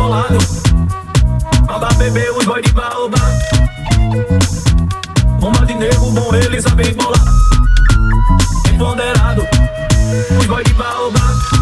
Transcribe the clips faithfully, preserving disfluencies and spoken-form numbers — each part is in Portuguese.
bolado. Manda beber os boy de baobá. Bomba de nego bom, eles sabem bolar. Empoderado, os boy de baobá.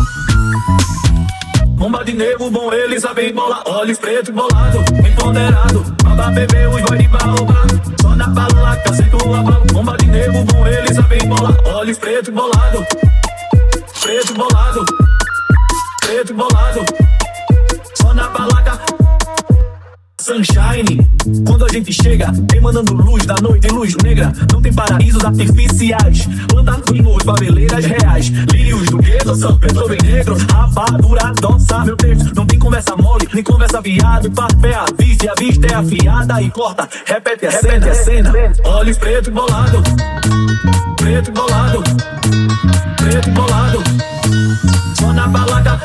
Bomba de nego bom, eles sabem bolar. Olhos preto bolado, empoderado. Manda beber os boy de baobá. Só na balaca, sento a bala. Bomba de nego bom, eles sabem bolar. Olhos preto bolado, preto bolado, preto bolado. Só na balaca. Sunshine, quando a gente chega, emanando luz da noite, luz negra. Não tem paraísos artificiais, plantações, faveleiras reais. Lírios do gueto, São Pedro bem negro. Rapadura, dança, meu texto. Não tem conversa mole, nem conversa viado. Papé a vista, a vista é afiada. E corta, repete a cena, a cena. Olhos preto e bolado, preto e bolado, preto e bolado. Só na balada.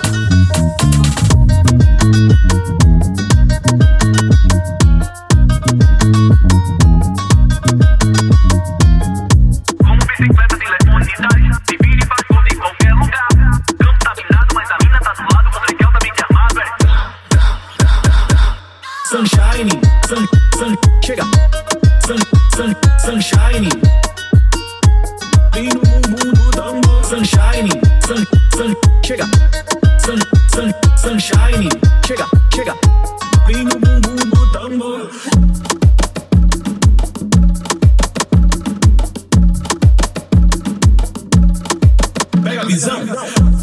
Sunshine, sun, sun, chega. Sun, sun, sunshine. Vem no bumbum do tambor. Sunshine, sun, sun, chega. Sun, sun, sunshine. Chega, chega. Vem no bumbum do tambor. Pega a visão.